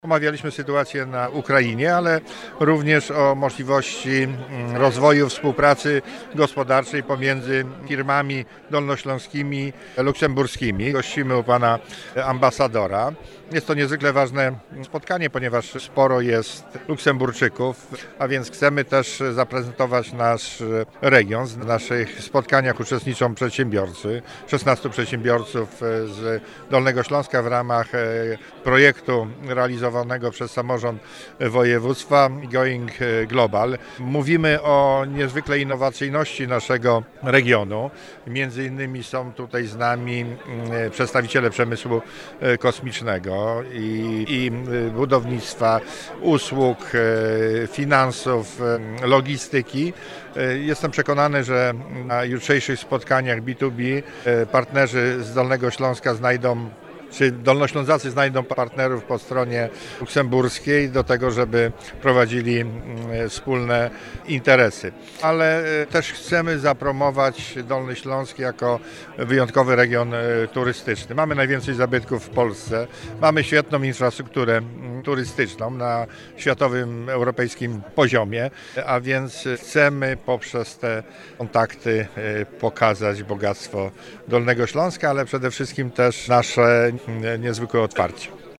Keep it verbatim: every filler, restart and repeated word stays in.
Omawialiśmy sytuację na Ukrainie, ale również o możliwości rozwoju współpracy gospodarczej pomiędzy firmami dolnośląskimi, luksemburskimi. Gościmy u pana ambasadora. Jest to niezwykle ważne spotkanie, ponieważ sporo jest Luksemburczyków, a więc chcemy też zaprezentować nasz region. W naszych spotkaniach uczestniczą przedsiębiorcy, szesnastu przedsiębiorców z Dolnego Śląska w ramach projektu realizowanego przez samorząd województwa Going Global. Mówimy o niezwykle innowacyjności naszego regionu. Między innymi są tutaj z nami przedstawiciele przemysłu kosmicznego i, i budownictwa, usług, finansów, logistyki. Jestem przekonany, że na jutrzejszych spotkaniach B dwa B partnerzy z Dolnego Śląska znajdą czy Dolnoślązacy znajdą partnerów po stronie luksemburskiej do tego, żeby prowadzili wspólne interesy. Ale też chcemy zapromować Dolny Śląsk jako wyjątkowy region turystyczny. Mamy najwięcej zabytków w Polsce, mamy świetną infrastrukturę turystyczną na światowym, europejskim poziomie, a więc chcemy poprzez te kontakty pokazać bogactwo Dolnego Śląska, ale przede wszystkim też nasze niezwykłe otwarcie.